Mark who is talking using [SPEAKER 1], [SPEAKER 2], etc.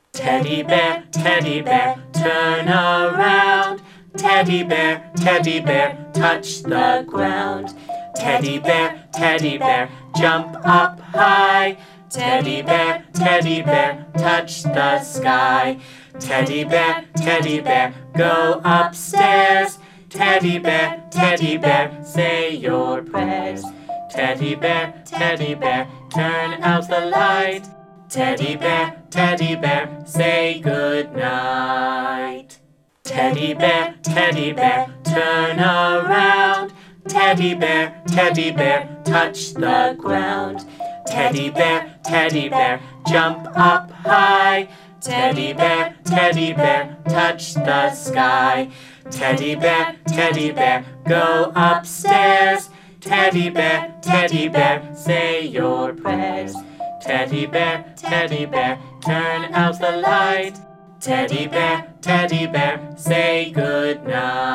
[SPEAKER 1] Teddy bear, turn around. Teddy bear, touch the ground. Teddy bear, jump up high. Teddy bear, touch the sky. Teddy bear, go upstairs. Teddy bear, say your prayers. Teddy bear, turn out the light. Teddy bear, say good night. Teddy bear, turn around. Teddy bear, touch the ground. Teddy bear, jump up high. Teddy bear, touch the sky. Teddy bear, go upstairs. Teddy bear, say your prayers. Teddy bear, turn out the light. Teddy bear, say good night.